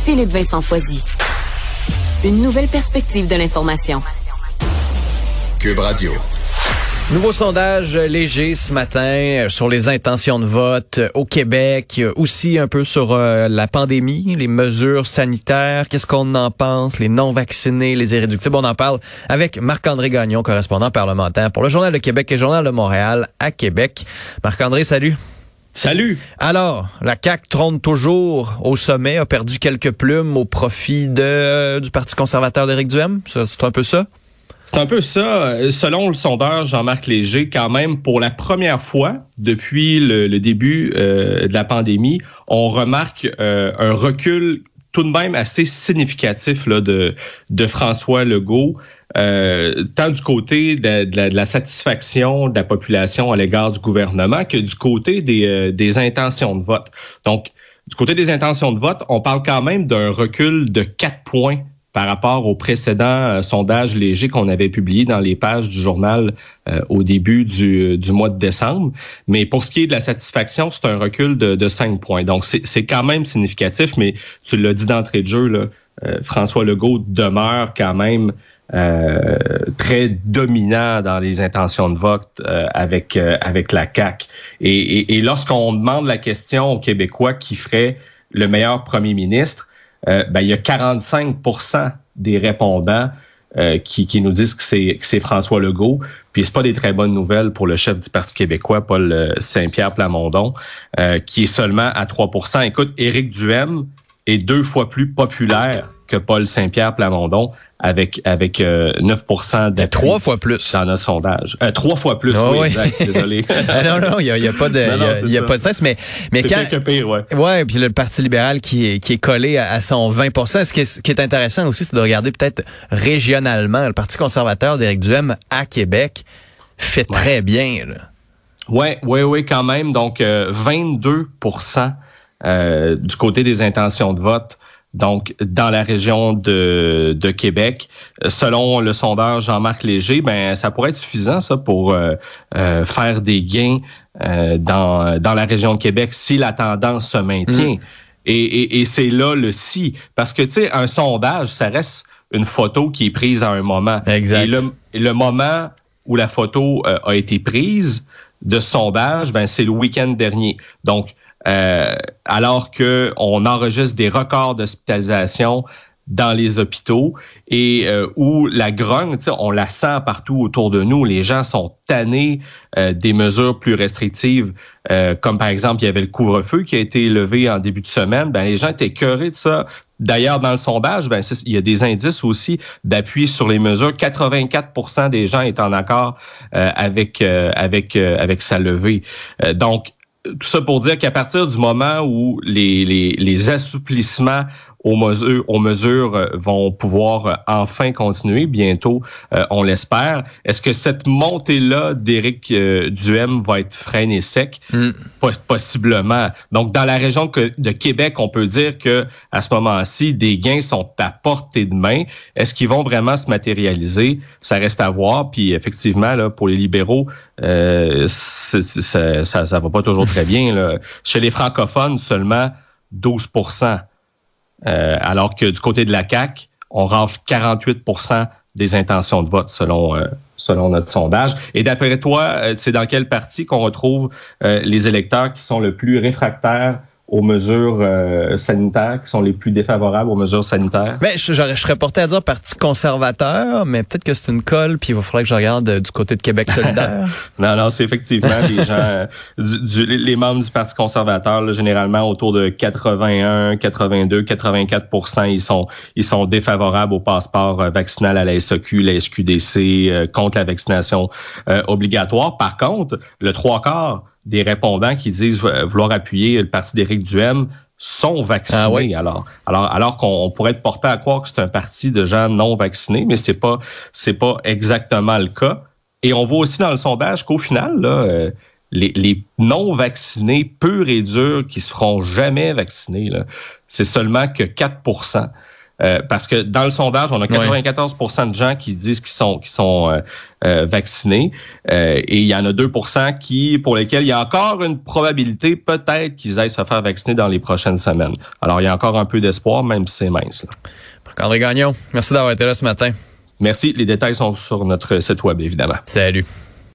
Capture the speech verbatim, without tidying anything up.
Philippe Vincent Foisy. Une nouvelle perspective de l'information. Cube Radio. Nouveau sondage léger ce matin sur les intentions de vote au Québec, aussi un peu sur euh, la pandémie, les mesures sanitaires, qu'est-ce qu'on en pense, les non-vaccinés, les irréductibles. On en parle avec Marc-André Gagnon, correspondant parlementaire pour le Journal de Québec et le Journal de Montréal à Québec. Marc-André, salut. Salut! Alors, la C A Q trône toujours au sommet, a perdu quelques plumes au profit de euh, du Parti conservateur d'Éric Duhaime. Ça, c'est un peu ça? C'est un peu ça. Selon le sondeur Jean-Marc Léger, quand même, pour la première fois depuis le, le début euh, de la pandémie, on remarque euh, un recul tout de même assez significatif là, de, de François Legault, euh, tant du côté de, de, la, de la satisfaction de la population à l'égard du gouvernement que du côté des, euh, des intentions de vote. Donc, du côté des intentions de vote, on parle quand même d'un recul de quatre points par rapport au précédent euh, sondage léger qu'on avait publié dans les pages du journal euh, au début du, du mois de décembre. Mais pour ce qui est de la satisfaction, c'est un recul de, de cinq points. Donc, c'est, c'est quand même significatif, mais tu l'as dit d'entrée de jeu, là, euh, François Legault demeure quand même euh, très dominant dans les intentions de vote euh, avec, euh, avec la C A Q. Et, et, et lorsqu'on demande la question aux Québécois qui ferait le meilleur premier ministre, Euh, ben, il y a quarante-cinq pour cent des répondants euh, qui, qui nous disent que c'est, que c'est François Legault. Puis c'est pas des très bonnes nouvelles pour le chef du Parti québécois, Paul Saint-Pierre Plamondon, euh, qui est seulement à trois pour cent. Écoute, Éric Duhaime est deux fois plus populaire que Paul Saint-Pierre Plamondon, avec avec euh, neuf pour cent d'appui. Trois fois plus. Dans notre sondage. Euh, trois fois plus, oh, oui, oui. exact, désolé. ah non, non, il y a, y a pas de, il y a, y a pas de sens, mais, mais c'est quand. C'est pire, ouais. Ouais, puis le Parti libéral qui est, qui est collé à, à son vingt pour cent. Ce qui est, ce qui est intéressant aussi, c'est de regarder peut-être régionalement. Le Parti conservateur d'Éric Duhaime à Québec fait ouais. très bien, là. Ouais, ouais, ouais, quand même. Donc, euh, vingt-deux pour cent euh, du côté des intentions de vote. Donc, dans la région de, de Québec, selon le sondeur Jean-Marc Léger, ben ça pourrait être suffisant ça pour euh, euh, faire des gains euh, dans dans la région de Québec si la tendance se maintient. Mmh. Et, et, et c'est là le si, parce que tu sais, un sondage, ça reste une photo qui est prise à un moment. Exact. Et le, le moment où la photo euh, a été prise de ce sondage, ben c'est le week-end dernier. Donc Euh, alors que on enregistre des records d'hospitalisation dans les hôpitaux et euh, où la grogne, on la sent partout autour de nous. Les gens sont tannés euh, des mesures plus restrictives, euh, comme par exemple, il y avait le couvre-feu qui a été levé en début de semaine. Ben les gens étaient écœurés de ça. D'ailleurs, dans le sondage, ben il y a des indices aussi d'appui sur les mesures. quatre-vingt-quatre pour cent des gens est en accord euh, avec euh, avec euh, avec sa levée. Euh, donc tout ça pour dire qu'à partir du moment où les, les, les assouplissements aux mesures, aux mesures vont pouvoir enfin continuer, bientôt, euh, on l'espère, est-ce que cette montée-là d'Éric euh, Duhaime va être freinée sec? Mm. Possiblement. Donc, dans la région de Québec, on peut dire que à ce moment-ci, des gains sont à portée de main. Est-ce qu'ils vont vraiment se matérialiser? Ça reste à voir. Puis, effectivement, là, pour les libéraux, euh, c'est, c'est, ça, ça, ça va pas toujours très bien, là. Chez les francophones, seulement douze pour cent. Euh, alors que du côté de la C A Q, on rafle quarante-huit pour cent des intentions de vote selon euh, selon notre sondage. Et d'après toi, euh, c'est dans quel parti qu'on retrouve euh, les électeurs qui sont le plus réfractaires aux mesures euh, sanitaires, qui sont les plus défavorables aux mesures sanitaires? Ben, je, je, je serais porté à dire Parti conservateur, mais peut-être que c'est une colle, puis il va falloir que je regarde euh, du côté de Québec solidaire. non, non, c'est effectivement les gens, euh, du, du, les membres du Parti conservateur, là, généralement autour de quatre-vingt-un, quatre-vingt-deux, quatre-vingt-quatre pour cent, ils sont ils sont défavorables au passeport euh, vaccinal à la S A Q, la S Q D C, euh, contre la vaccination euh, obligatoire. Par contre, le trois quarts des répondants qui disent vouloir appuyer le parti d'Éric Duhaime sont vaccinés. Ah oui. Alors, alors, alors qu'on pourrait être porté à croire que c'est un parti de gens non vaccinés, mais c'est pas, c'est pas exactement le cas. Et on voit aussi dans le sondage qu'au final, là, euh, les, les non vaccinés purs et durs qui se feront jamais vacciner, là, c'est seulement que quatre pour cent. Euh, parce que dans le sondage, on a quatre-vingt-quatorze pour cent de gens qui disent qu'ils sont qui sont euh, euh, vaccinés euh, et il y en a deux pour cent qui pour lesquels il y a encore une probabilité peut-être qu'ils aillent se faire vacciner dans les prochaines semaines. Alors il y a encore un peu d'espoir, même si c'est mince. André Gagnon, merci d'avoir été là ce matin. Merci. Les détails sont sur notre site web, évidemment. Salut.